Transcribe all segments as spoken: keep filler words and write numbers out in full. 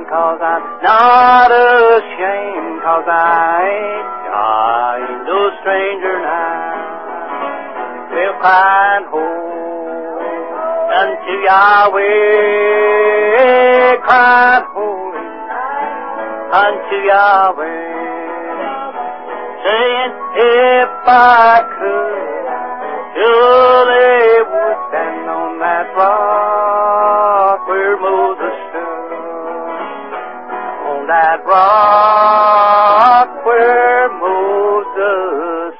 'cause I'm not ashamed, 'cause I ain't, I ain't no stranger now. We'll cry and hold unto Yahweh, cry and hold unto Yahweh, saying, if I could, surely would stand on that rock where Moses stood, on that rock where Moses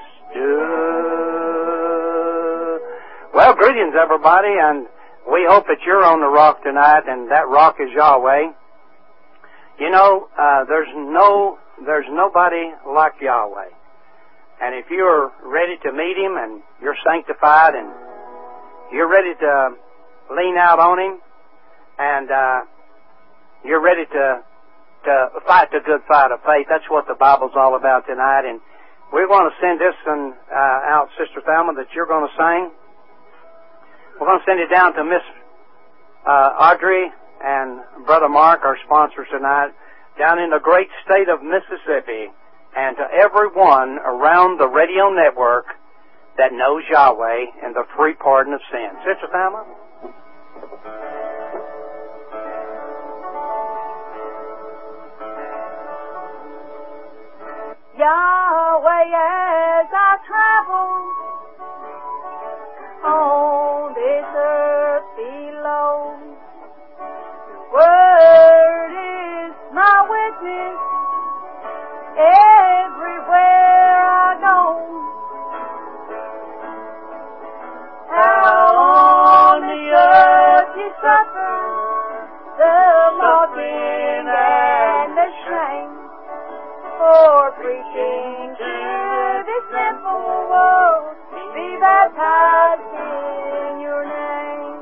stood. Well, greetings, everybody, and we hope that you're on the rock tonight, and that rock is Yahweh. You know, uh, there's no, there's nobody like Yahweh. And if you're ready to meet Him and you're sanctified and you're ready to lean out on Him and uh, you're ready to to fight the good fight of faith, that's what the Bible's all about tonight. And we're going to send this one uh, out, Sister Thelma, that you're going to sing. We're going to send it down to Miss uh, Audrey and Brother Mark, our sponsors tonight, down in the great state of Mississippi, and to everyone around the radio network that knows Yahweh and the free pardon of sin. Sister Thelma? Yahweh, as I travel on this earth below, Word is my witness everywhere I go. How on the earth you suffer the mocking and the shame for preaching to this simple world, be baptized in your name.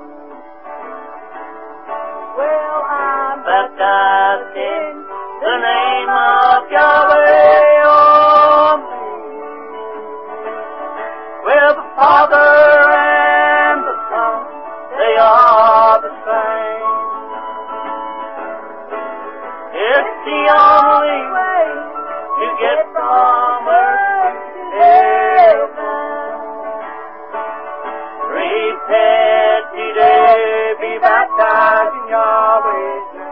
Well, I'm baptized in the name of Yahweh. Oh, well, the Father and the Son, they are the same. It's the only way to get from earth to heaven. Repent today, be baptized in Yahweh's name.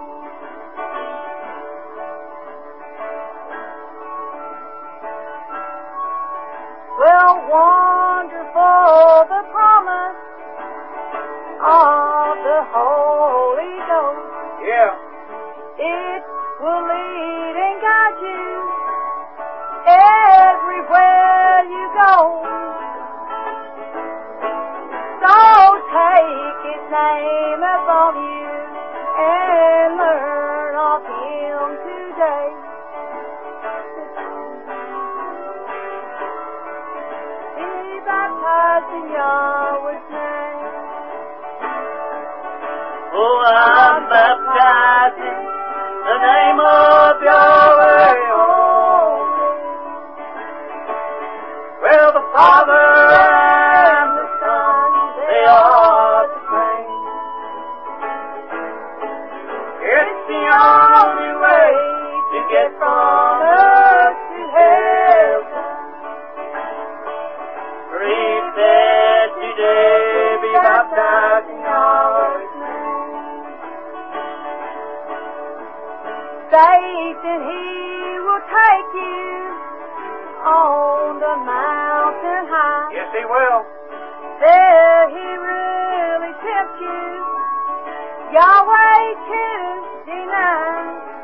Well, wonderful the promise of the Holy Ghost. Yeah. It will lead and guide you everywhere you go. So take His name upon you and learn of Him today. Be baptized in Yahweh's name. Oh, I'm baptized in the name of Yahweh. Oh, well, the Father and the Son, they are the same. It's the only way to get from earth to heaven. Repent today, be baptized in Yahweh's name. Satan, he will take you on the mountain high. Yes, he will. There he really tempts you, Yahweh to deny.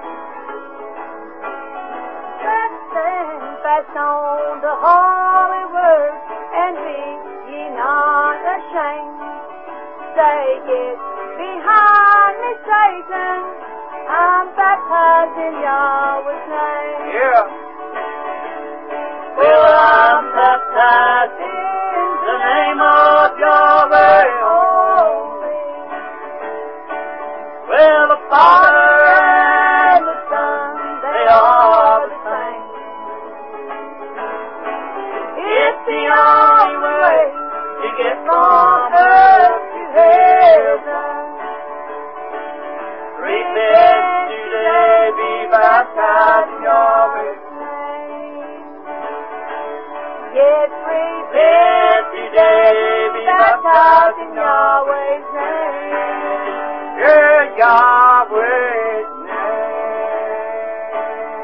Let's stand fast on the holy word and be ye not ashamed. Say, get behind me, Satan. I'm baptized in Yahweh's name. Yeah. Well, I'm baptized in the name of Yahweh. Holy. Well, the Father and the Son, they are the same. It's the only way to get from earth to heaven. Repent Yahweh's name. Hear Yahweh's name.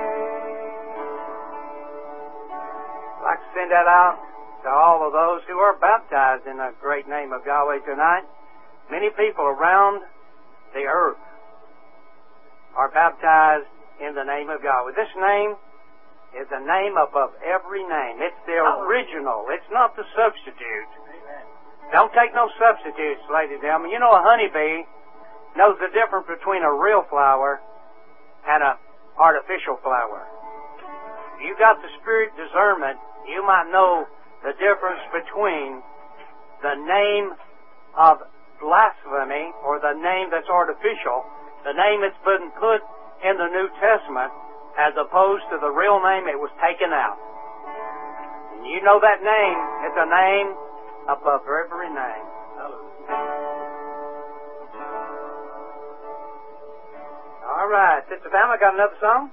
I'd like to send that out to all of those who are baptized in the great name of Yahweh tonight. Many people around the earth are baptized in the name of Yahweh. This name is a name above every name. It's the original. It's not the substitute. Amen. Don't take no substitutes, ladies and gentlemen. You know a honeybee knows the difference between a real flower and an artificial flower. If you got the spirit discernment, you might know the difference between the name of blasphemy or the name that's artificial, the name that's been put in the New Testament, as opposed to the real name it was taken out. And you know that name is a name above every name. All right, Sister Pamela, got another song?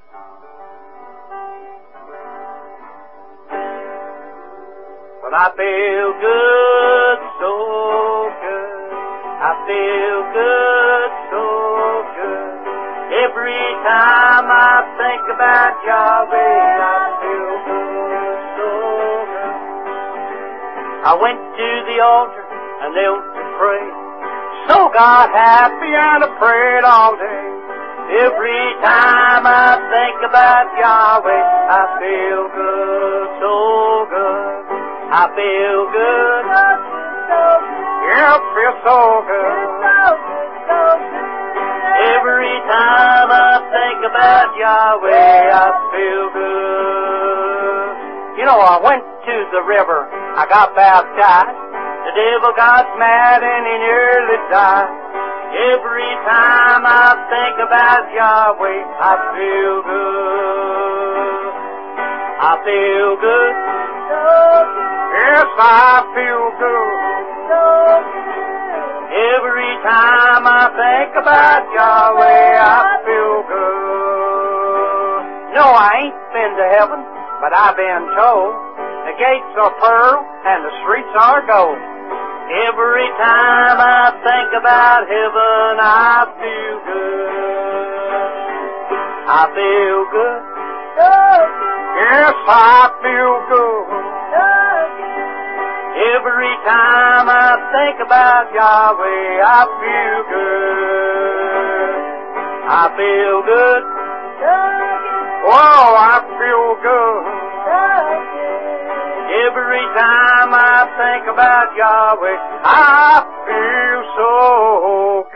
Well, I feel good, so good. I feel good, so good. Every time I think about Yahweh, I feel good, so good. I went to the altar and knelt to pray, so got happy and I prayed all day. Every time I think about Yahweh, I feel good, so good. I feel good, yeah, I feel so good. Every time I think about Yahweh, I feel good. You know, I went to the river, I got baptized. The devil got mad and he nearly died. Every time I think about Yahweh, I feel good. I feel good. Yes, I feel good. Every time I think about Yahweh, I feel good. No, I ain't been to heaven, but I've been told the gates are pearl and the streets are gold. Every time I think about heaven, I feel good. I feel good. Yes, I feel good. Every time I think about Yahweh, I feel good. I feel good. Oh, I feel good. Every time I think about Yahweh, I feel so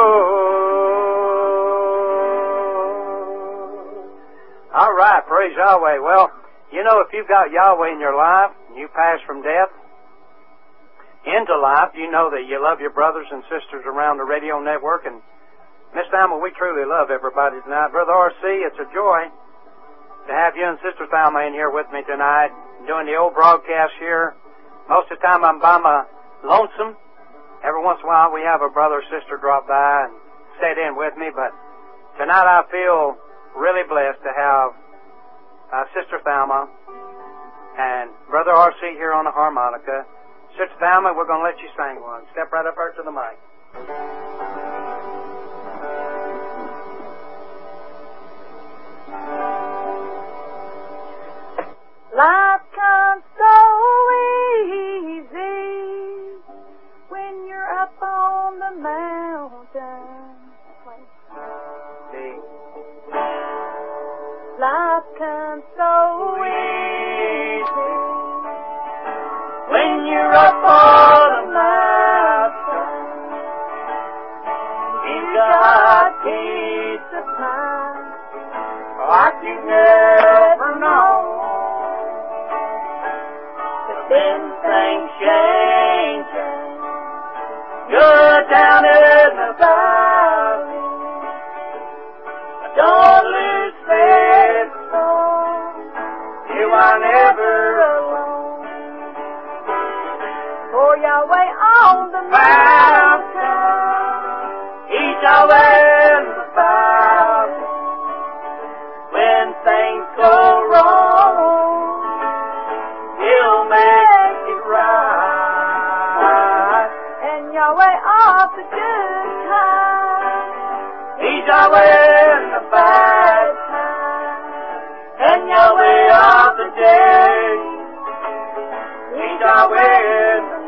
good. All right, praise Yahweh. Well, you know, if you've got Yahweh in your life, and you pass from death into life, you know that you love your brothers and sisters around the radio network. And Miss Thelma, we truly love everybody tonight. Brother R C, it's a joy to have you and Sister Thelma in here with me tonight, doing the old broadcast here. Most of the time I'm by my lonesome. Every once in a while we have a brother or sister drop by and sit in with me, but tonight I feel really blessed to have uh, Sister Thelma and Brother R C here on the harmonica. Sister Thelma, we're going to let you sing one. Step right up here to the mic. Life comes so easy when you're up on the mountain. See? Life comes so easy when you're up on the mountain. You got peace of mind like you never know. Then things change. You're down in the valley. Don't lose faith. You are never alone. For Yahweh on the mountain, He's Yahweh in the valley. When things go wrong, He'll make it right. And Yahweh Yahweh in the bad times, and Yahweh of the day. He's Yahweh in the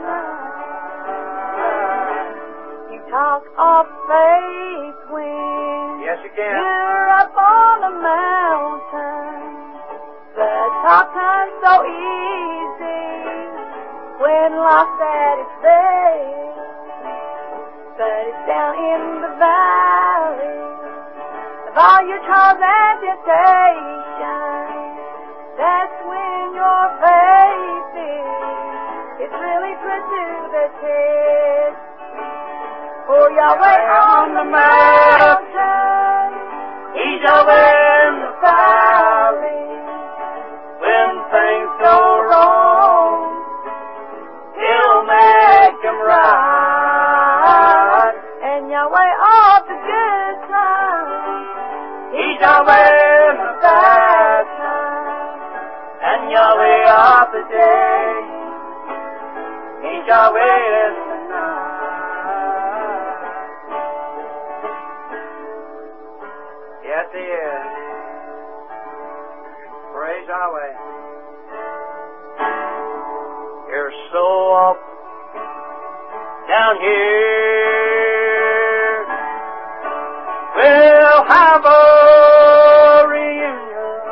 night. You talk of faith when Yes, you can. you're up on the mountain. The top time's so easy when lost at its base. But it's down in the valley of all your trials and temptations. That's when your faith is, it's really put to the test. For Yahweh on the mountain, He's Yahweh in the valley. When things go wrong, He'll make them right. And Yahweh all the good times, He's Yahweh in the bad times, and Yahweh of the day. He's Yahweh in the night. Yes, He is. Praise Yahweh. You're so often down here. We'll have a reunion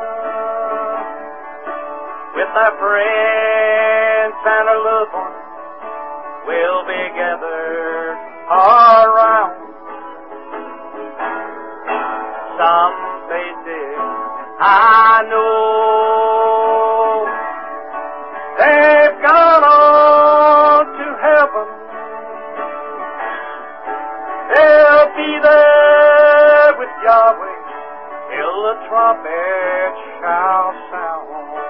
with our friends and our loved ones. We'll be gathered around. Some faces I know, they've gone on to heaven. They'll be there with Yahweh till the trumpet shall sound.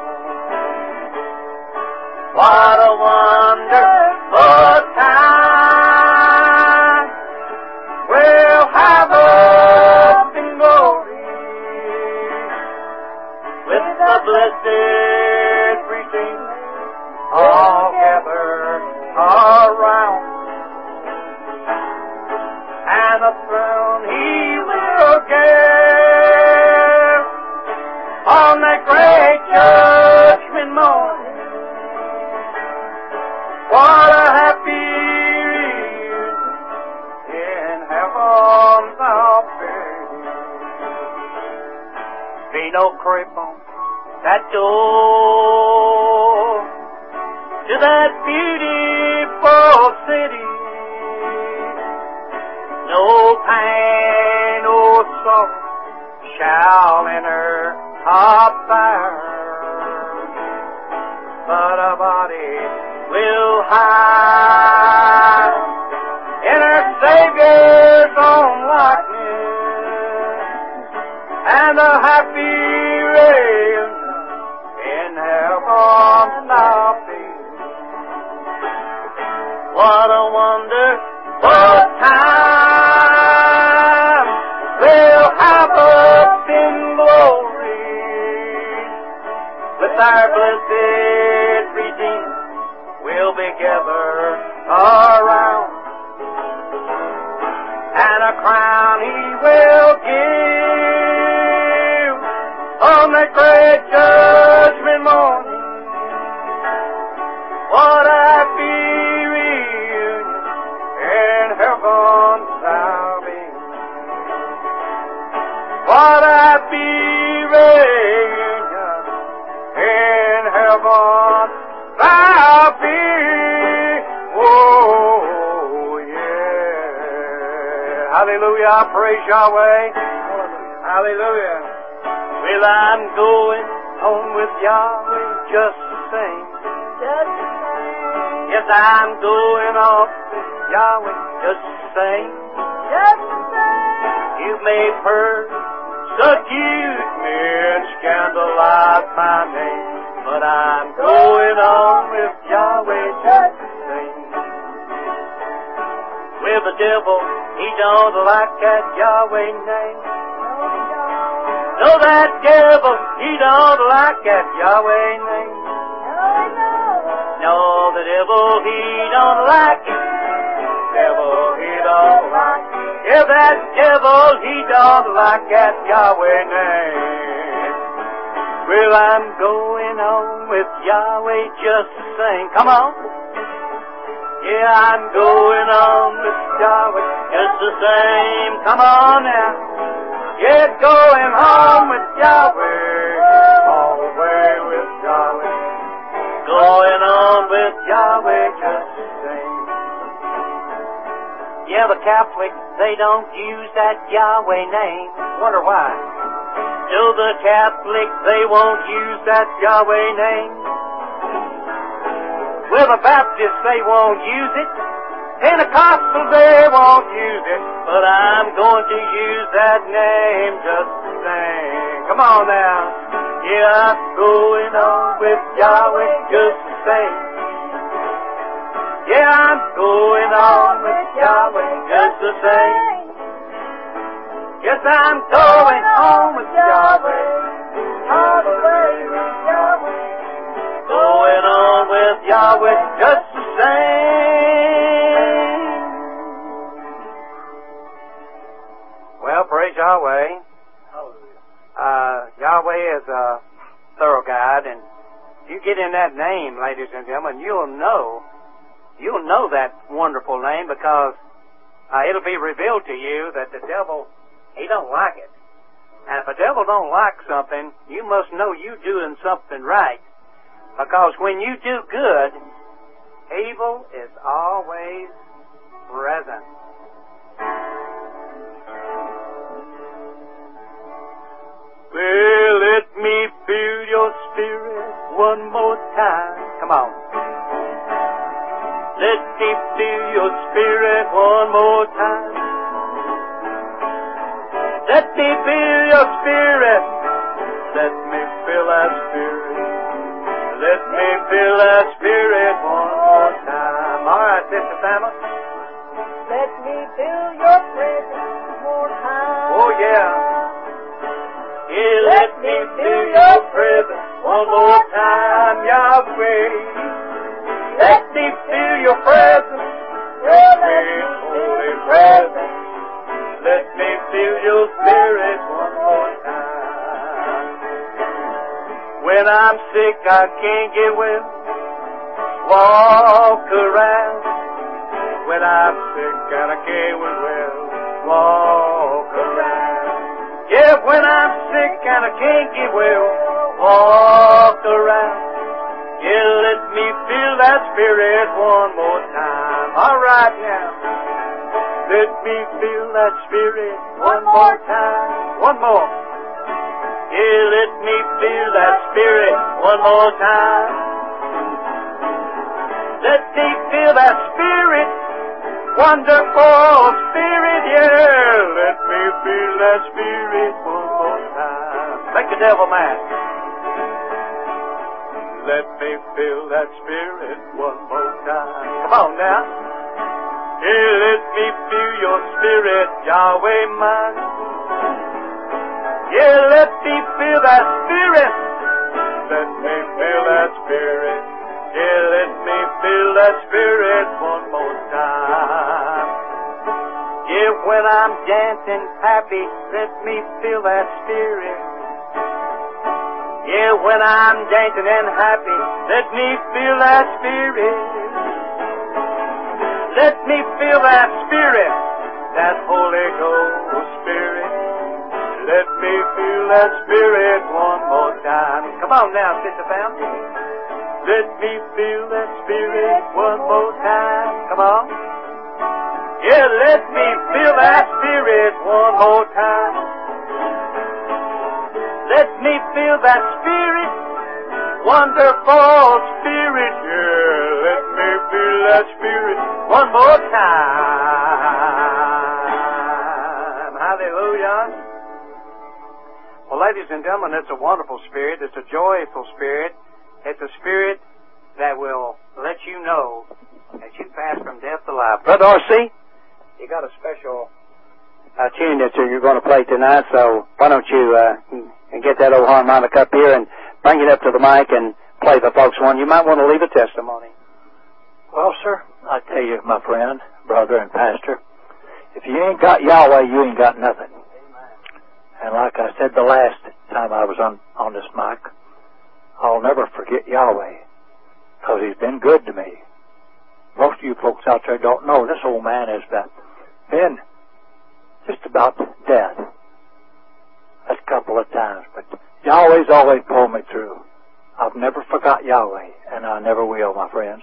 What a wonderful time we'll have up in glory with the blessed redeemed all gathered around. And a throne He will give on that great judgment morning. What a happy reunion in heaven's out there. Be no creep on that door to that beautiful city. No pain or sorrow shall enter up there, but a body will hide in our Savior's own likeness, and a happy reign in heaven now be. What a wonderful time we'll have up in glory with our blessed Redeemer. We'll be gathered around, and a crown He will give on that great judgment morning. What a happy reunion in heaven shall be. What a happy reunion in heaven shall be. Oh, yeah. Hallelujah. I praise Yahweh. Hallelujah. Hallelujah. Well, I'm going home with Yahweh just the same. Just the same. Yes, I'm going off with Yahweh just the same. Just the same. You may persecute me and scandalize my name, but I'm going on with Yahweh just the same. With the devil, he don't like that Yahweh name. No, that devil, he don't like that Yahweh name. No, the devil, he don't like it. Devil, he don't like it. that devil, he don't like that Yahweh name. Well, I'm going on with Yahweh just the same. Come on. Yeah, I'm going on with Yahweh just the same. Come on now. Yeah, going home with Yahweh. All the way with Yahweh. Going on with Yahweh just the same. Yeah, the Catholics, they don't use that Yahweh name. Wonder why. Still the Catholics, they won't use that Yahweh name. Well, the Baptists, they won't use it. Pentecostals, they won't use it. But I'm going to use that name just the same. Come on now. Yeah, I'm going on with Yahweh just the same. Yeah, I'm going on with Yahweh just the same. Yes, I'm going home with Yahweh all the way with Yahweh. Going on with Yahweh just the same. Well, praise Yahweh. Uh, Yahweh is a thorough guide, and if you get in that name, ladies and gentlemen, you'll know, you'll know that wonderful name because uh, it'll be revealed to you that the devil, he don't like it. And if a devil don't like something, you must know you doing something right. Because when you do good, evil is always present. Well, let me feel your spirit one more time. Come on. Let me feel your spirit one more time. Let me feel your spirit. Let me feel that spirit. Let me feel that spirit one more time. All right, Sister Thelma. Let me feel your presence one more time. Oh, yeah. Yeah, let me feel your presence one more time, Yahweh. Let me feel your presence, your sweet holy presence. Let me feel your spirit one more time. When I'm sick, I can't get well. Walk around. When I'm sick and I can't get well, walk around. Yeah, when I'm sick and I can't get well, walk around. Yeah, let me feel that spirit one more time. All right now. Let me feel that spirit one more time. One more. Yeah, let me feel that spirit one more time. Let me feel that spirit, wonderful spirit, yeah. Let me feel that spirit one more time. Make the devil mad. Let me feel that spirit one more time. Come on now. Hey, let me feel your spirit, Yahweh mine. Yeah, let me feel that spirit. Let me feel that spirit. Yeah, let me feel that spirit one more time. Yeah, when I'm dancing happy, let me feel that spirit. Yeah, when I'm dancing and happy, let me feel that spirit. Let me feel that spirit, that Holy Ghost spirit. Let me feel that spirit one more time. Come on now, Sister Pam. Let me feel that spirit one more time. Come on. Yeah, let me feel that spirit one more time. Let me feel that spirit, wonderful spirit. Yeah, let me feel that spirit one more time. Hallelujah. Well, ladies and gentlemen, it's a wonderful spirit. It's a joyful spirit. It's a spirit that will let you know that you pass from death to life. Brother R C, you got a special uh, tune that you're going to play tonight, so why don't you uh, get that old harmonica up here and bring it up to the mic and play the folks one. You might want to leave a testimony. Well, sir, I tell you, my friend, brother, and pastor, If you ain't got Yahweh, you ain't got nothing. And like I said the last time I was on, on this mic, I'll never forget Yahweh, because he's been good to me. Most of you folks out there don't know this old man has been just about death a couple of times, but Yahweh's always pulled me through. I've never forgot Yahweh, and I never will, my friends.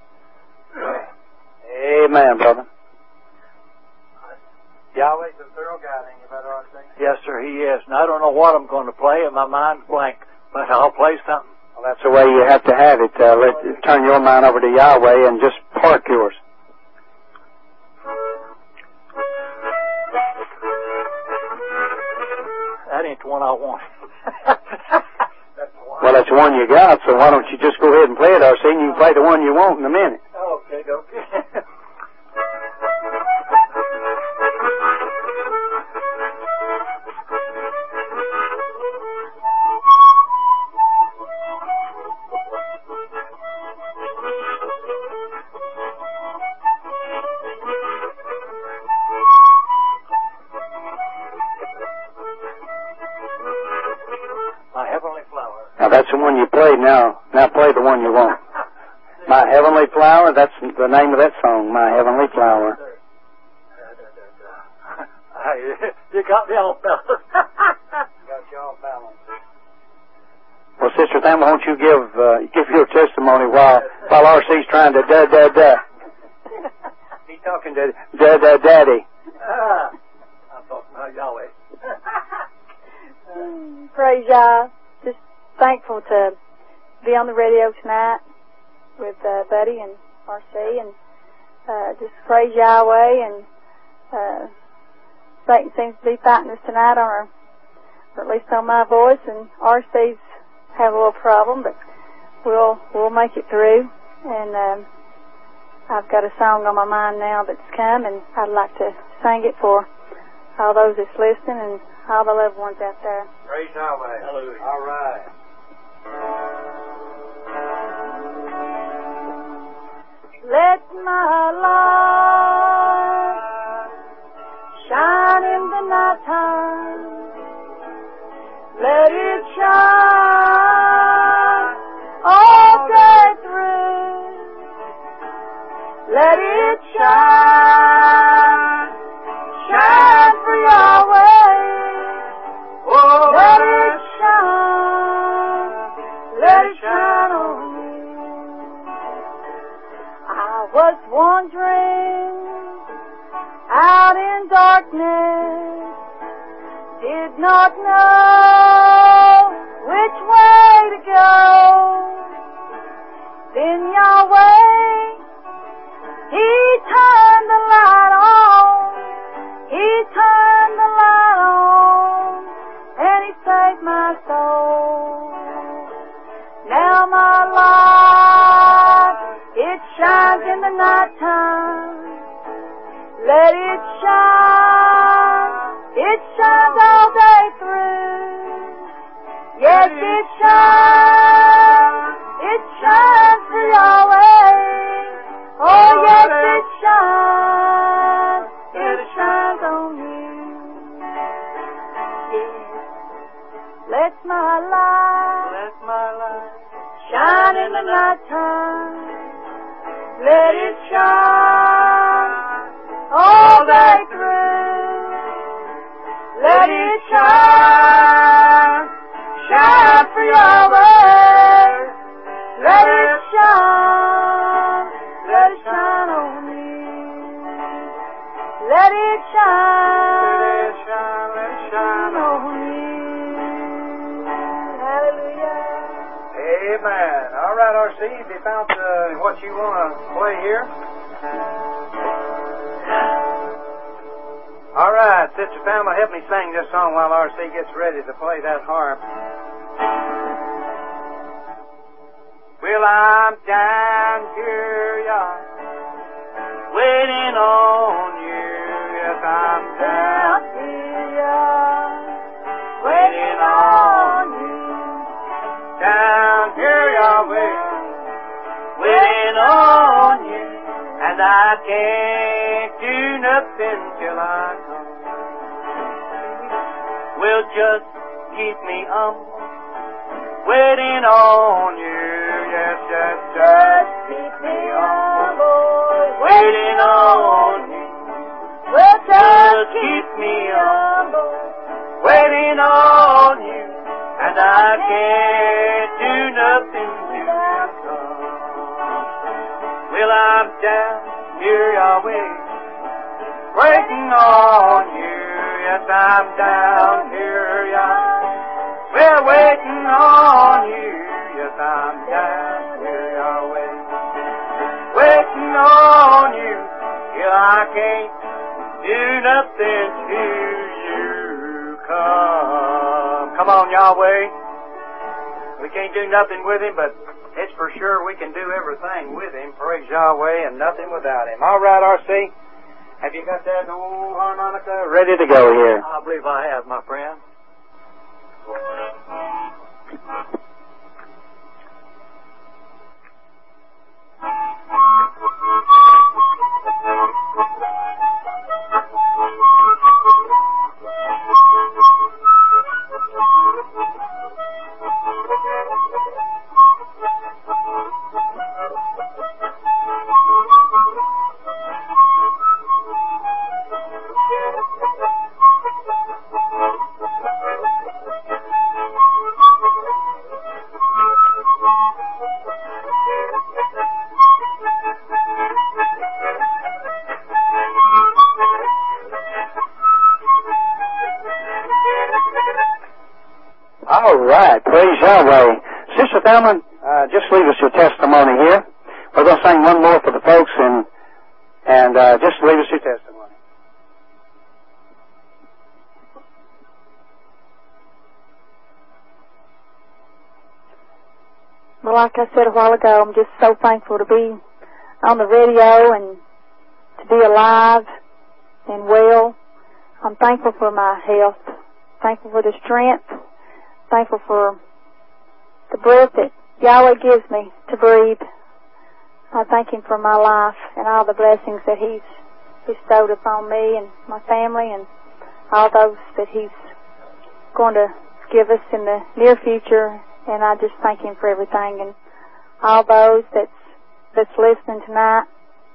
Amen, brother. Yahweh's a thorough God, ain't you, Brother R C? Yes, sir, he is. And I don't know what I'm going to play, and my mind's blank, but I'll play something. Well, that's the way you have to have it. Uh, let turn your mind over to Yahweh and just park yours. That ain't the one I want. Well, that's the one you got, so why don't you just go ahead and play it, R C, and you can play the one you want in a minute. Okay, okay. My Heavenly Flower. Now, that's the one you played. Now, now play the one you want. My Heavenly Flower, that's the name of that song, My Heavenly Flower. You got me all balanced. Got you all balanced. Well, Sister Thelma, won't you give uh, give your testimony while while R C's trying to da da da. He's talking to da da daddy. Ah, I'm talking about Yahweh. Praise Yah. Just thankful to be on the radio tonight with uh, Buddy and R C, and uh, just praise Yahweh. And uh, Satan seems to be fighting us tonight on our, or at least on my voice, and R C's have a little problem, but we'll we'll make it through. And um, I've got a song on my mind now that's come, and I'd like to sing it for all those that's listening and all the loved ones out there. Praise Yahweh. Hallelujah. All right. Let my light shine in the night time. Let it shine all day through. Let it shine, shine for Yahweh. Oh, let it shine, let it shine on me. I was wandering out in darkness, did not know which way to go. Then Yahweh, He turned the light on, He turned the light on, and He saved my soul. Now my light, it shines in the night time. Let it shine, it shines all day through. Yes, it shines, it shines for Yahweh. Oh, yes, it shines, it shines on you. Yes, let my light, Let my light shine in the night time. Let it shine all day through. Let it shine, shine for Yahweh. Let it shine, let it shine on me. Let it shine, let it shine, let it shine on. on me. Hallelujah. Amen. All right, R C, if you found uh, what you want to play here. All right, Sister Thelma, help me sing this song while R C gets ready to play that harp. Well, I'm down here, y'all, waiting on you. Yes, I'm down Down here, waiting on you. Down here, Yahweh, waiting on you. And I can't do nothing till I come. Well, just keep me humble, waiting on you. Yes, yes, just keep me humble, waiting on you. Well, just keep me humble, waiting on you. And I can't do nothing till you come. Well, I'm down here, Yahweh, waiting on you. Yes, I'm down here, Yahweh, we're waiting on you. Yes, I'm down here, Yahweh, waiting on you. Yeah, I can't do nothing till you come. Come on, Yahweh. We can't do nothing with Him, but it's for sure we can do everything with Him. Praise Yahweh, and nothing without Him. All right, R C. Have you got that old harmonica ready to go here? I believe I have, my friend. All right, praise Yahweh. Sister Thelma, uh, just leave us your testimony here. We're going to sing one more for the folks, and and uh, just leave us your testimony. Well, like I said a while ago, I'm just so thankful to be on the radio and to be alive and well. I'm thankful for my health, thankful for the strength, thankful for the breath that Yahweh gives me to breathe. I thank Him for my life and all the blessings that He's bestowed upon me and my family and all those that He's going to give us in the near future. And I just thank Him for everything. And all those that's, that's listening tonight,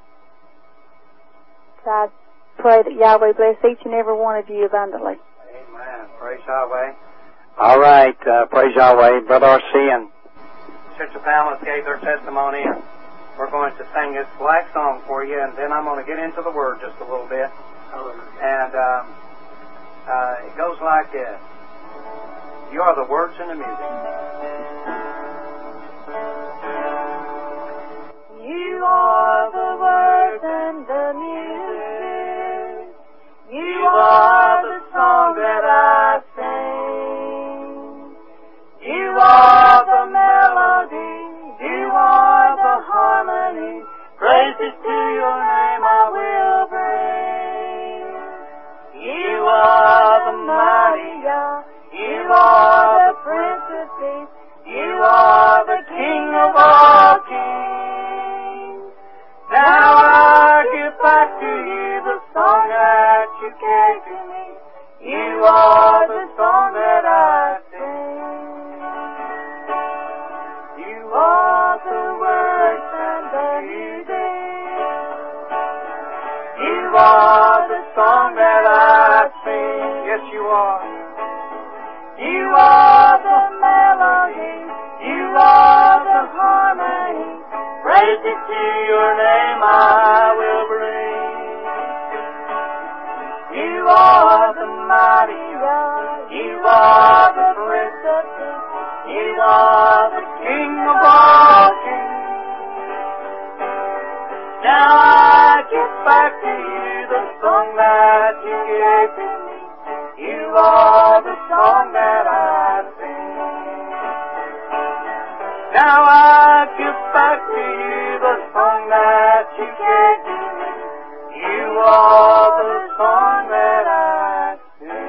I pray that Yahweh bless each and every one of you abundantly. Amen. Praise Yahweh. All right, uh, praise Yahweh. Brother R C and Sister Pamela gave their testimony, and we're going to sing this last song for you, and then I'm going to get into the Word just a little bit. And um, uh, it goes like this. You are the words and the music. You are the words and the music. You are the song that I sing. You are the melody. You are the harmony. Praises to your name I will bring. You are the mighty God. You are the Prince of Peace. You are the King of all kings. Now I give back to you the song that you gave to me. You are the song that I sing. You are the words and the music. You are the song that I sing. Yes, you are. You are the melody, you are the harmony, praises to your name I will bring. You are the mighty God, you are the Prince of Peace, you are the King of all kings. Now I give back to you the song that you gave to me. You are the song that I sing. Now I give back to you the song that you gave to me. You are the song that I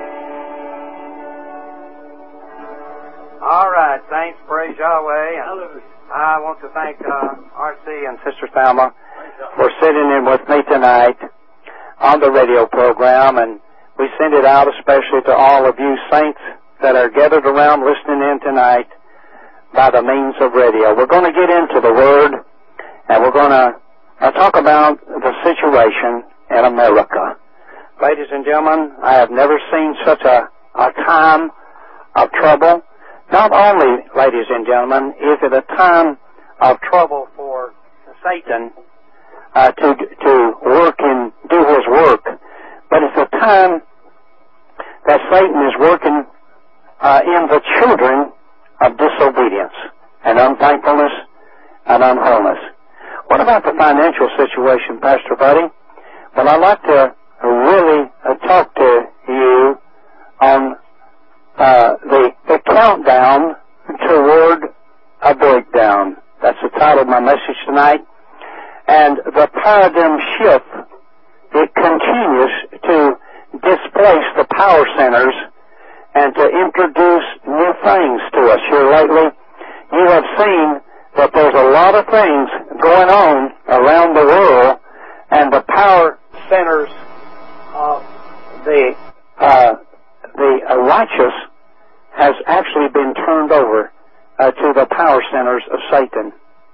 sing. All right, thanks, praise Yahweh. And I want to thank uh, R C and Sister Thelma for sitting in with me tonight. on the radio program, and we send it out especially to all of you saints that are gathered around listening in tonight by the means of radio. We're going to get into the Word, and we're going to uh, talk about the situation in America. Ladies and gentlemen, I have never seen such a, a time of trouble. Not only, ladies and gentlemen, is it a time of trouble for Satan uh, to to work and do his work, but it's a time that Satan is working uh, in the children of disobedience and unthankfulness and unwholeness. What about the financial situation, Pastor Buddy? Well, I'd like to really uh, talk to you on uh, the, the countdown toward a breakdown. That's the title of my message tonight. And the paradigm shift, it continues to displace the power centers and to introduce new things to us. Here lately, you have seen that there's a lot of things going on around the world, and the power centers of the uh, the uh, righteous has actually been turned over uh, to the power centers of Satan.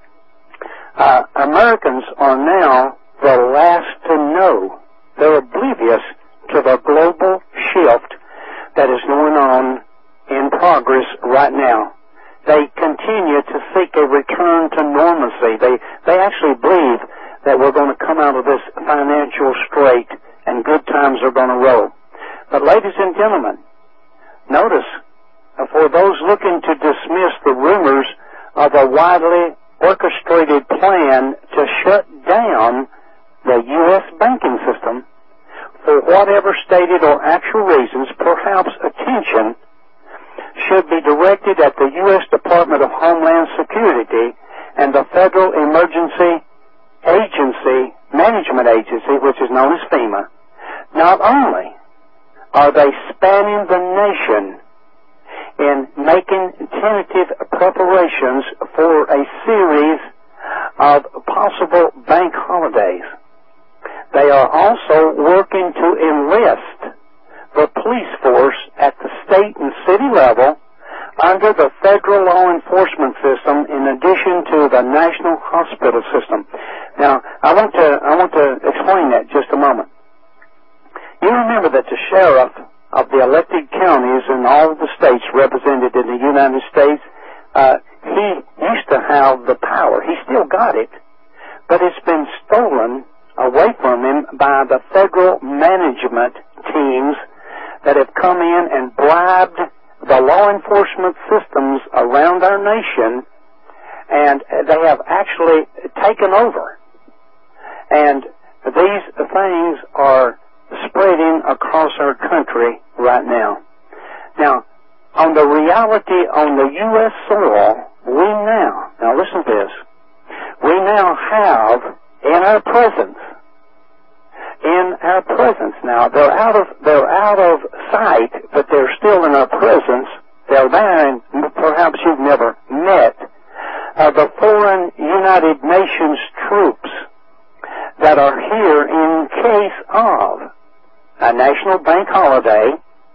Uh, Americans are now the last to know. They're oblivious to the global shift that is going on in progress right now. They continue to seek a return to normalcy. They they actually believe that we're going to come out of this financial strait and good times are going to roll. But ladies and gentlemen, notice, uh, for those looking to dismiss the rumors of a widely orchestrated plan to shut down the U S banking system, for whatever stated or actual reasons, perhaps attention should be directed at the U S Department of Homeland Security and the Federal Emergency Agency, Management Agency, which is known as FEMA. Not only are they spanning the nation in making tentative preparations for a series of possible bank holidays, they are also working to enlist the police force at the state and city level under the federal law enforcement system in addition to the national hospital system. Now, I want to, I want to explain that just a moment. You remember that the sheriff of the elected counties in all of the states represented in the United States, uh, he used to have the power. He still got it, but it's been stolen away from him by the federal management teams that have come in and bribed the law enforcement systems around our nation, and they have actually taken over. And these things are spreading across our country right now. Now, on the reality on the U S soil, we now, now listen to this, we now have in our presence, in our presence now, they're out of, they're out of sight, but they're still in our presence. They're there, and perhaps you've never met, uh, the foreign United Nations troops that are here in case of a national bank holiday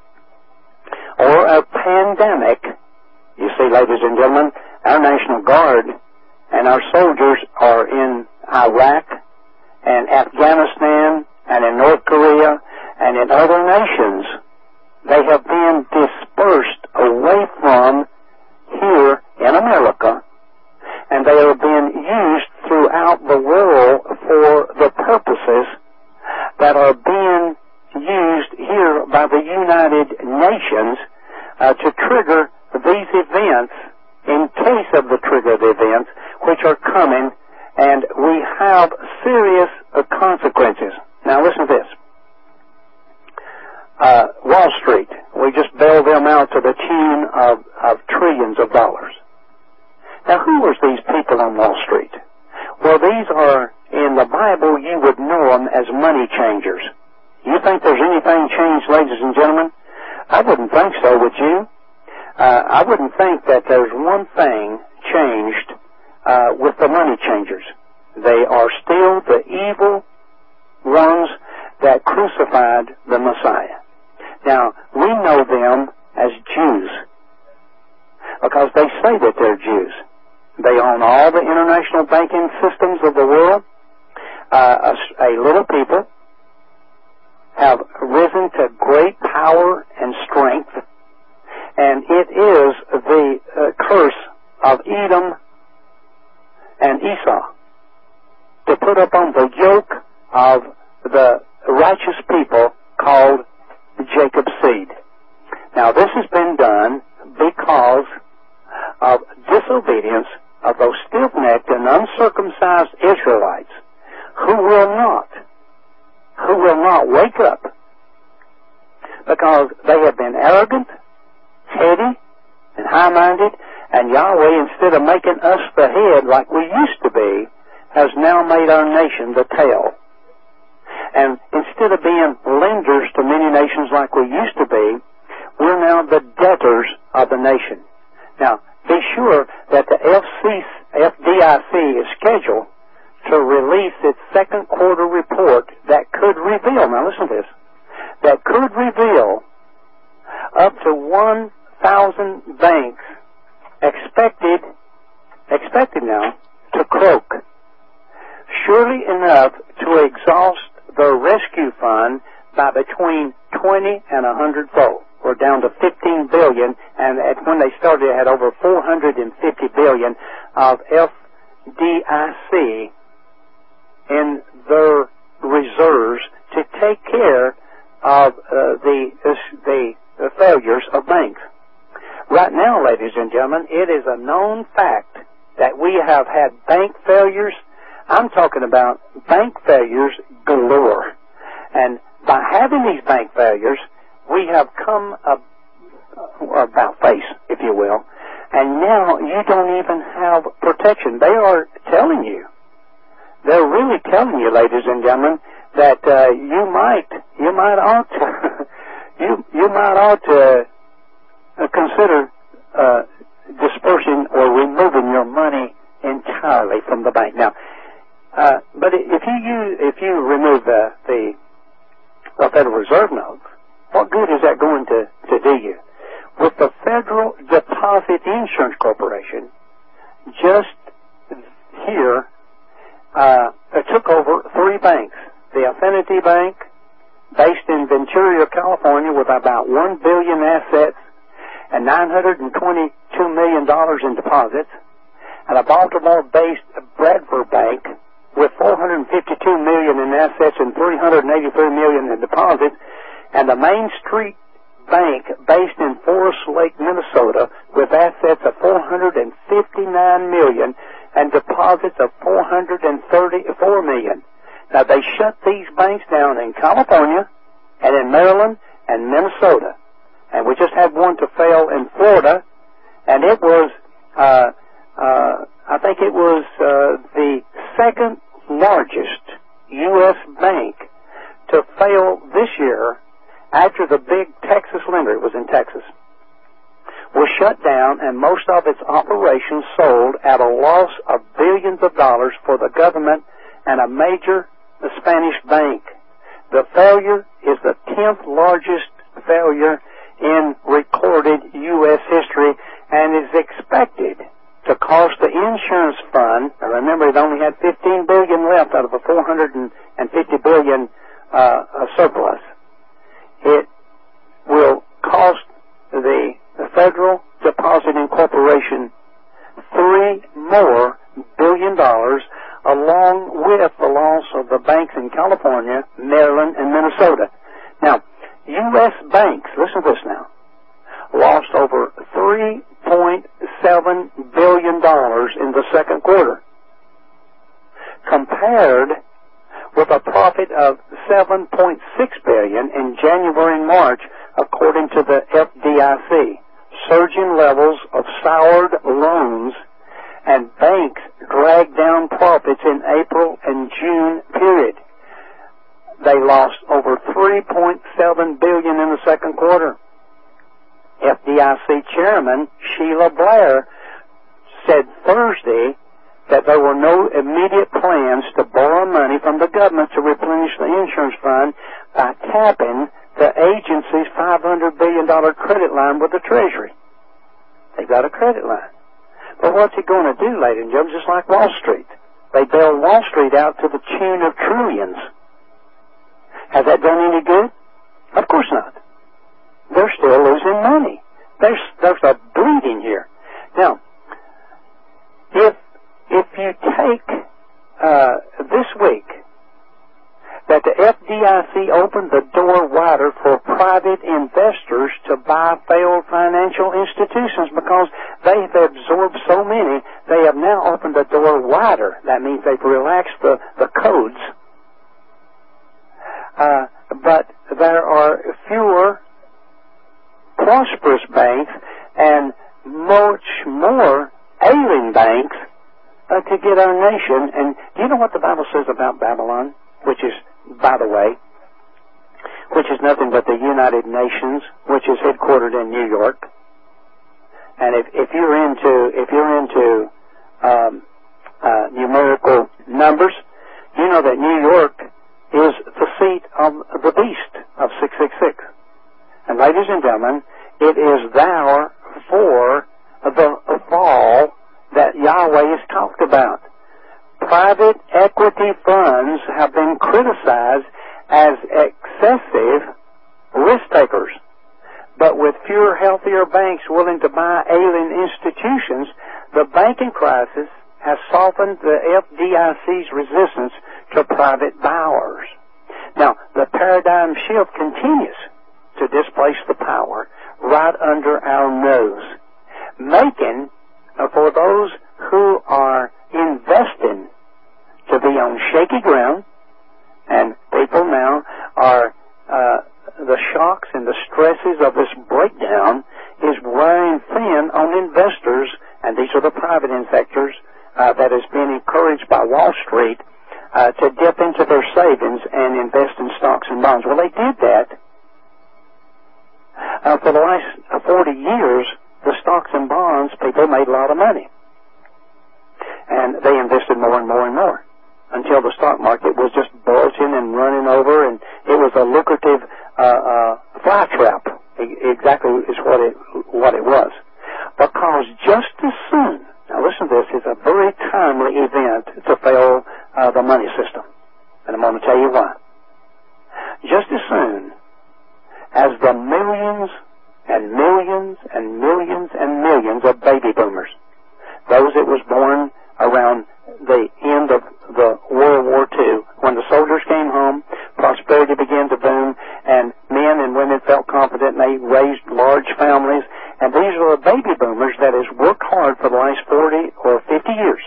or a pandemic. You see, ladies and gentlemen, our National Guard and our soldiers are in Iraq and Afghanistan and in North Korea and in other nations. They have been dispersed away from here in America, and they are being used throughout the world for the purposes that are being used here by the United Nations uh, to trigger these events, in case of the triggered events, which are coming, and we have serious uh, consequences. Now listen to this. Uh, Wall Street, we just bailed them out to the tune of, of trillions of dollars. Now who was these people on Wall Street? Well, these are, in the Bible, you would know them as money changers. You think there's anything changed, ladies and gentlemen? I wouldn't think so, would you? Uh, I wouldn't think that there's one thing changed uh, with the money changers. They are still the evil ones that crucified the Messiah. Now, we know them as Jews because they say that they're Jews. They own all the international banking systems of the world. Uh, a, a little people have risen to great power and strength, and it is the uh, curse of Edom and Esau to put upon the yoke of the righteous people called Jacob's seed. Now, this has been done because of disobedience of those stiff-necked and uncircumcised Israelites who will not, who will not wake up because they have been arrogant, heady, and high-minded, and Yahweh, instead of making us the head like we used to be, has now made our nation the tail. And instead of being lenders to many nations like we used to be, we're now the debtors of the nation. Now, be sure that the F D I C is scheduled to release its second quarter report that could reveal, now listen to this, that could reveal up to one thousand banks expected, expected now to croak. Surely enough to exhaust the rescue fund by between twenty and a hundred fold. We're down to fifteen billion, and at, when they started, it had over four hundred fifty billion of F D I C in their reserves to take care of uh, the, uh, the the failures of banks. Right now, ladies and gentlemen, it is a known fact that we have had bank failures. I'm talking about bank failures galore. And by having these bank failures, we have come ab- about face, if you will, and now you don't even have protection. They are telling you, they're really telling you, ladies and gentlemen, that uh, you might, you might ought to, you you might ought to uh, consider uh, dispersing or removing your money entirely from the bank. Now, uh, but if you use, if you remove the the, the Federal Reserve notes, what good is that going to, to do you? With the Federal Deposit Insurance Corporation, just here, uh, it took over three banks. The Affinity Bank, based in Ventura, California, with about one billion assets and nine hundred twenty-two million dollars in deposits, and a Baltimore-based Bradford Bank with four hundred fifty-two million dollars in assets and three hundred eighty-three million dollars in deposits, and the Main Street Bank, based in Forest Lake, Minnesota, with assets of four hundred fifty-nine million dollars and deposits of four hundred thirty-four million dollars. Now, they shut these banks down in California and in Maryland and Minnesota. And we just had one to fail in Florida, and it was, uh, uh, I think it was uh, the second largest U S bank to fail this year after the big Texas lender, it was in Texas, was shut down and most of its operations sold at a loss of billions of dollars for the government and a major Spanish bank. The failure is the tenth largest failure in recorded U S history and is expected to cost the insurance fund, now remember it only had fifteen billion dollars left out of a four hundred fifty billion dollars uh, surplus. It will cost the, the Federal Depositing Corporation three more billion dollars, along with the loss of the banks in California, Maryland, and Minnesota. Now, U S banks, listen to this now, lost over three point seven billion dollars in the second quarter, compared with a profit of seven point six billion dollars in January and March, according to the F D I C. Surging levels of soured loans and banks dragged down profits in April and June period. They lost over three point seven billion dollars in the second quarter. F D I C Chairman Sheila Blair said Thursday that there were no immediate plans to borrow money from the government to replenish the insurance fund by tapping the agency's five hundred billion dollars credit line with the Treasury. They've got a credit line. But what's it going to do, ladies and gentlemen? Just like Wall Street. They bailed Wall Street out to the tune of trillions. Has that done any good? Of course not. They're still losing money. There's, there's a bleeding here. Now, if, if you take, uh, this week, that the F D I C opened the door wider for private investors to buy failed financial institutions because they have absorbed so many, they have now opened the door wider. That means they've relaxed the, the codes. Uh, but there are fewer prosperous banks and much more ailing banks uh, to get our nation. And do you know what the Bible says about Babylon? Which is, by the way, which is nothing but the United Nations, which is headquartered in New York. And if, if you're into if you're into um, uh, numerical numbers, you know that New York is the seat of the beast of six six six. And ladies and gentlemen, it is there for the fall that Yahweh has talked about. Private equity funds have been criticized as excessive risk takers. But with fewer, healthier banks willing to buy ailing institutions, the banking crisis has softened the F D I C's resistance to private borrowers. Now, the paradigm shift continues to displace the power right under our nose, making uh, for those who are investing to be on shaky ground, and people now are, uh, the shocks and the stresses of this breakdown is wearing thin on investors, and these are the private investors uh, that has been encouraged by Wall Street uh, to dip into their savings and invest in stocks and bonds. Well, they did that. Uh, for the last forty years, the stocks and bonds people made a lot of money. And they invested more and more and more until the stock market was just bulging and running over, and it was a lucrative uh, uh, fly trap. Exactly is what it what it was. Because just as soon, now listen to this, it's a very timely event to fail uh, the money system. And I'm going to tell you why. Just as soon as the millions and millions and millions and millions of baby boomers, those that was born around the end of the World War Two, when the soldiers came home, prosperity began to boom, and men and women felt confident, and they raised large families. And these are the baby boomers that has worked hard for the last forty or fifty years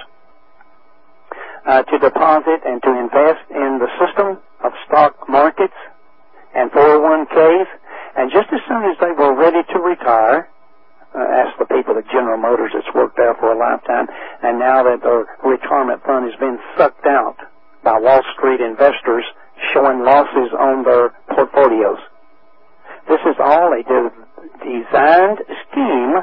uh, to deposit and to invest in the system of stock markets and four oh one K's. And just as soon as they were ready to retire, Uh, ask the people at General Motors that's worked there for a lifetime, and now that their retirement fund has been sucked out by Wall Street investors showing losses on their portfolios. This is all a de- designed scheme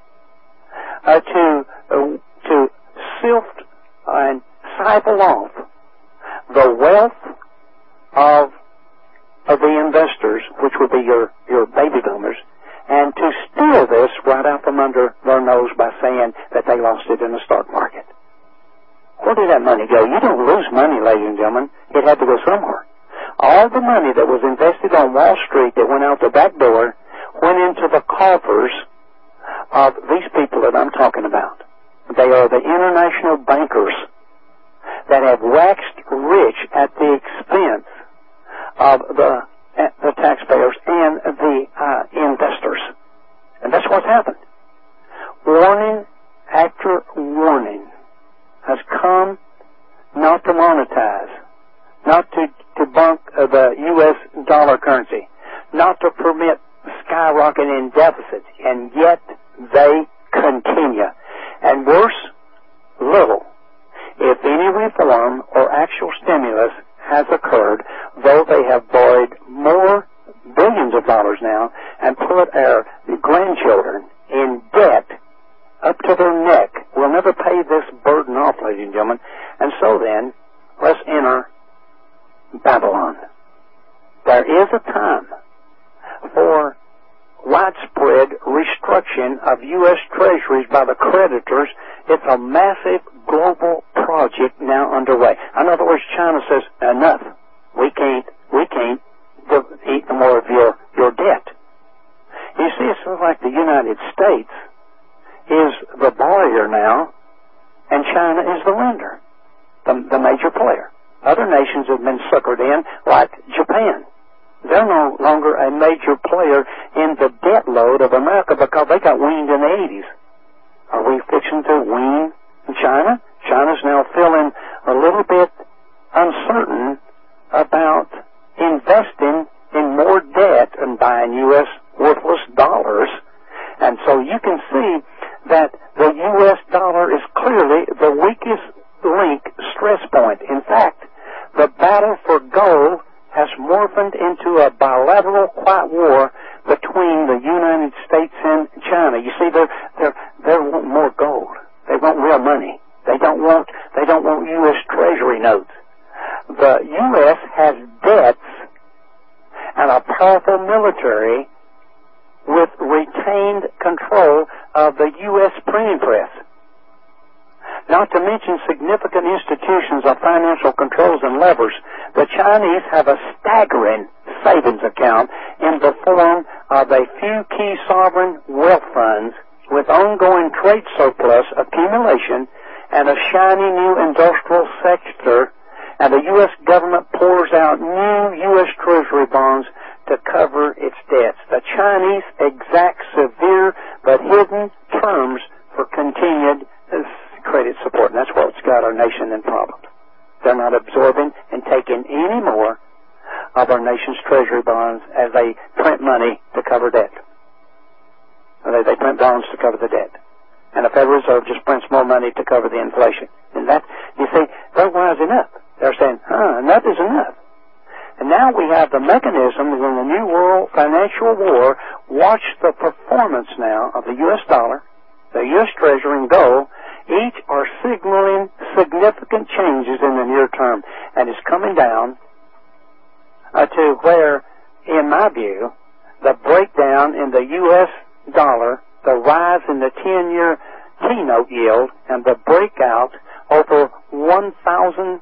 uh, to uh, to sift and siphon off the wealth of of the investors, which would be your, your baby boomers, and to steal this right out from under their nose by saying that they lost it in the stock market. Where did that money go? You don't lose money, ladies and gentlemen. It had to go somewhere. All the money that was invested on Wall Street that went out the back door went into the coffers of these people that I'm talking about. They are the international bankers that have waxed rich at the expense of the the taxpayers and the uh, investors. And that's what's happened. Warning after warning has come not to monetize, not to, to bunk uh, the U S dollar currency, not to permit skyrocketing deficits, and yet they continue. And worse, little, if any reform or actual stimulus has occurred, though they have borrowed more billions of dollars now and put our grandchildren in debt up to their neck. We'll never pay this burden off, ladies and gentlemen. And so then, let's enter Babylon. There is a time for widespread restructuring of U S treasuries by the creditors. It's a massive global project now underway. In other words, China says, enough. We can't, we can't eat no more of your, your debt. You see, it's sort of like the United States is the borrower now, and China is the lender, the, the major player. Other nations have been suckered in, like Japan. They're no longer a major player in the debt load of America because they got weaned in the eighties. Are we fixing to wean China? China's now feeling a little bit uncertain about investing in more debt and buying U S worthless dollars. And so you can see that the U S dollar is clearly the weakest link stress point. In fact, the battle for gold has morphed into a bilateral quiet war between the United States and China. You see, they're, they're, they want more gold. They want real money. They don't want, they don't want U S Treasury notes. The U S has debts and a powerful military with retained control of the U S printing press. Not to mention significant institutions of financial controls and levers. The Chinese have a staggering savings account in the form of a few key sovereign wealth funds with ongoing trade surplus accumulation and a shiny new industrial sector, and the U S government pours out new U S Treasury bonds to cover its debts. The Chinese exact severe but hidden terms for continued credit support, and that's what's got our nation in problems. They're not absorbing and taking any more of our nation's treasury bonds as they print money to cover debt. They, they print bonds to cover the debt. And the Federal Reserve just prints more money to cover the inflation. And that, you see, they're wising up. They're saying, huh, enough is enough. And now we have the mechanisms in the New World Financial War. Watch the performance now of the U S dollar, the U S Treasury, and gold. Each are signaling significant changes in the near term. And it's coming down uh, to where, in my view, the breakdown in the U S dollar, the rise in the ten-year T-note yield, and the breakout over one thousand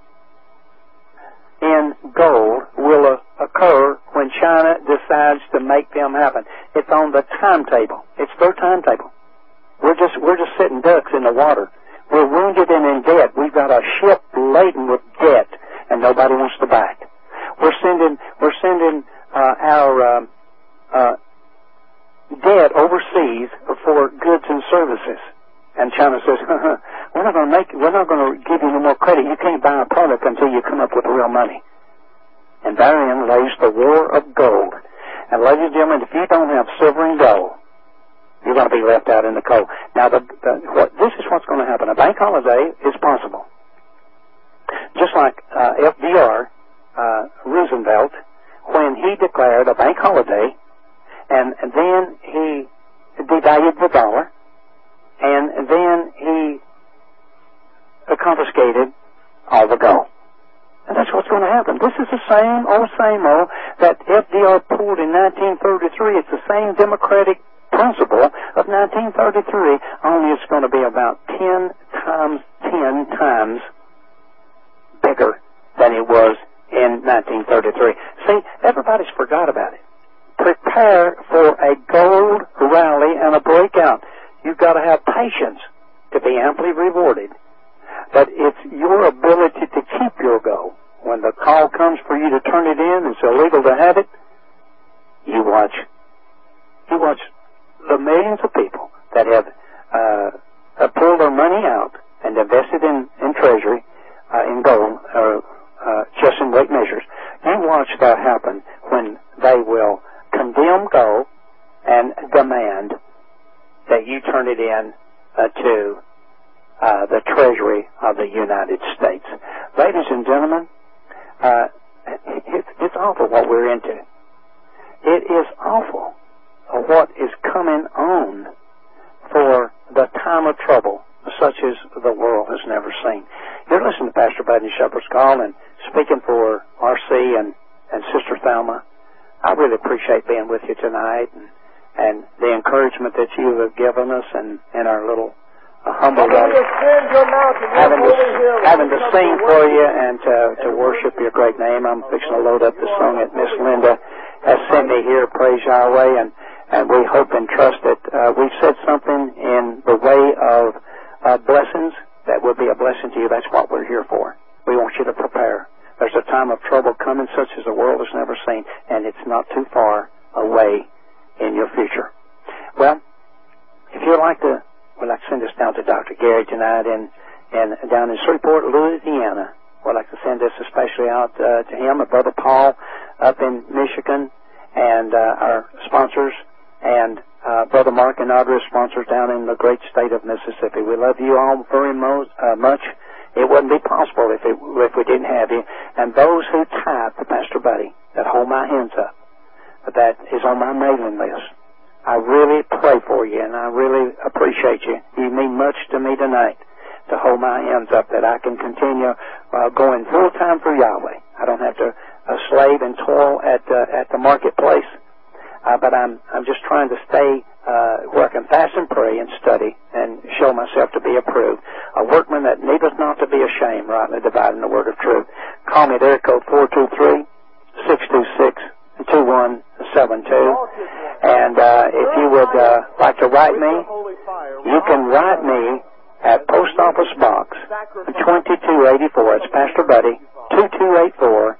in gold will uh, occur when China decides to make them happen. It's on the timetable. It's their timetable. We're just we're just sitting ducks in the water. We're wounded and in debt. We've got a ship laden with debt, and nobody wants to buy it. We're sending we're sending uh, our uh, uh, debt overseas for goods and services, and China says, "We're not going to make. We're not going to give you no more credit. You can't buy a product until you come up with real money." And therein lays the war of gold. And ladies and gentlemen, if you don't have silver and gold, you're going to be left out in the cold. Now, the, the, what, this is what's going to happen. A bank holiday is possible. Just like uh, F D R, uh, Roosevelt, when he declared a bank holiday, and, and then he devalued the dollar, and then he confiscated all the gold. And that's what's going to happen. This is the same old, same old that F D R pulled in nineteen thirty-three. It's the same democratic principle of nineteen thirty-three, only it's going to be about ten times, ten times bigger than it was in nineteen thirty-three. See, everybody's forgot about it. Prepare for a gold rally and a breakout. You've got to have patience to be amply rewarded. But it's your ability to keep your gold. When the call comes for you to turn it in, it's illegal to have it. You watch. You watch the millions of people that have uh, pulled their money out and invested in, in treasury, uh, in gold, or uh, just in weight measures. You watch that happen when they will condemn gold and demand that you turn it in uh, to uh, the Treasury of the United States. Ladies and gentlemen, uh, it, it's awful what we're into. It is awful what is coming on for the time of trouble such as the world has never seen. You're listening to Pastor Buddy Shepherd's Call, and speaking for R C and, and Sister Thelma, I really appreciate being with you tonight and, and the encouragement that you have given us and, and our little uh, humble uh, having to, having to sing for you and to, to worship your great name. I'm fixing to load up the song that Miss Linda has sent me here, Praise Yahweh, and, and we hope and trust that uh, we've said something in the way of uh, blessings that will be a blessing to you. That's what we're here for. We want you to prepare. There's a time of trouble coming such as the world has never seen, and it's not too far away in your future. Well, if you'd like to, we'd like to send this down to Doctor Gary tonight in, in, down in Shreveport, Louisiana. We'd like to send this especially out uh, to him, and Brother Paul up in Michigan, and uh, our sponsors, and uh, Brother Mark and Audrey, sponsors down in the great state of Mississippi. We love you all very mo- uh, much. It wouldn't be possible if, it, if we didn't have you. And those who type to Pastor Buddy, that hold my hands up, that is on my mailing list, I really pray for you, and I really appreciate you. You mean much to me tonight to hold my hands up, that I can continue uh, going full time for Yahweh. I don't have to uh, slave and toil at uh, at the marketplace, uh, but I'm I'm just trying to stay uh, where I can fast and pray and study and show myself to be approved, a workman that needeth not to be ashamed, rightly dividing the word of truth. Call me there, code four two three, six two six, two one seven two, and uh, if you would uh, like to write me, you can write me at Post Office Box twenty-two eighty-four. It's Pastor Buddy, two two eight four,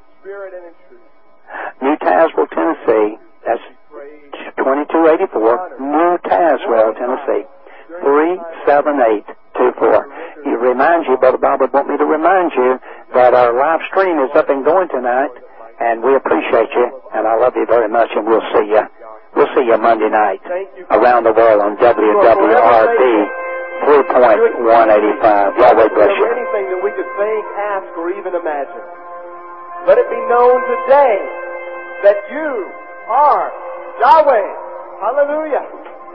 New Tazewell, Tennessee. That's twenty-two eighty-four, New Tazewell, Tennessee, three seven eight two four. It reminds you, Brother Bob would want me to remind you that our live stream is up and going tonight, and we appreciate you, and I love you very much, and we'll see you. We'll see you Monday night around the world on W W R D three point one eight five. Yahweh bless you. Anything that we could think, ask, or even imagine. Let it be known today that you are Yahweh. Hallelujah.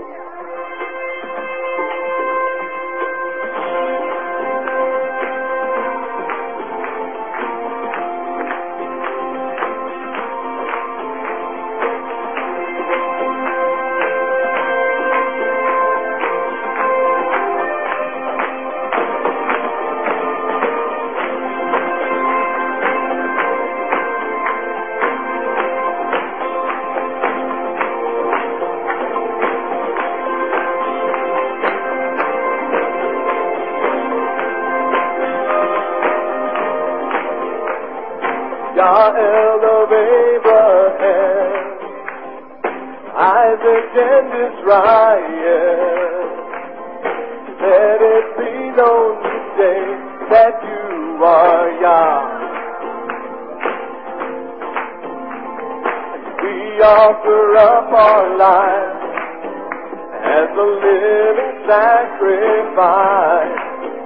Yahel of Abraham, Isaac and Israel, let it be known today that you are Yah. We offer up our lives as a living sacrifice.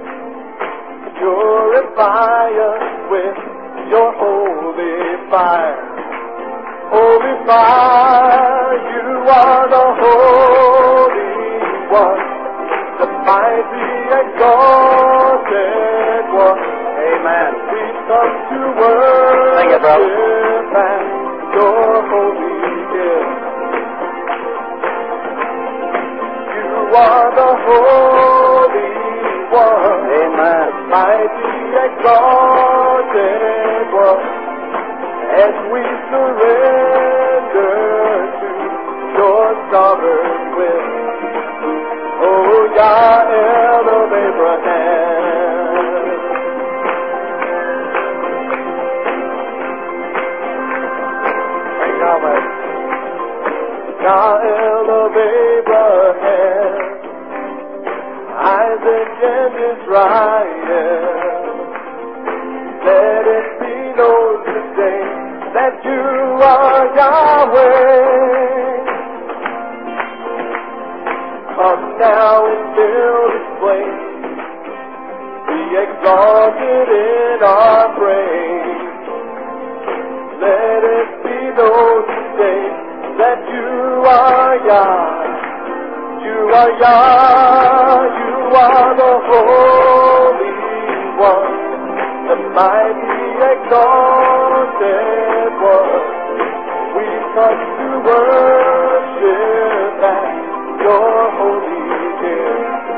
Purify us with your holy fire. Holy fire, you are the Holy One, the mighty exalted One. Amen. We come to worship Sing it, brother. at your holy hill. You are the Holy One. Amen. Mighty exalted One, as we surrender to your sovereign will. Oh, Yahel of Abraham. Praise Yahweh. Yahel of Abraham, Isaac and Israel, let it be known today that you are Yahweh. Come now and fill this place, be exalted in our praise. Let it be known today that you are Yah, you are Yah. are the Holy One, the mighty exalted One. We come to worship at your holy hill.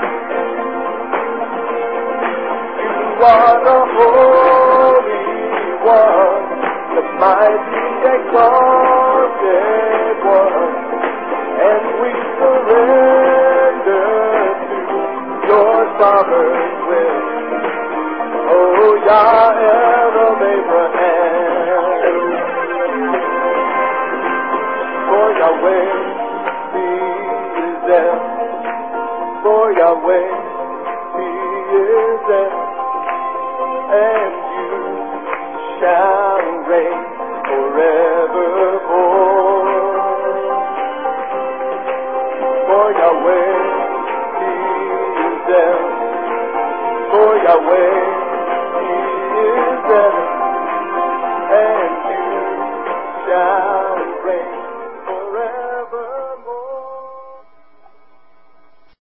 You are the Holy One, the mighty exalted One, and we surrender to your sovereign will. Oh, Yah of Abraham. For Yahweh, He is there. For Yahweh, He is there. And you shall reign forevermore. For Yahweh, He is there. For Yahweh, He is there.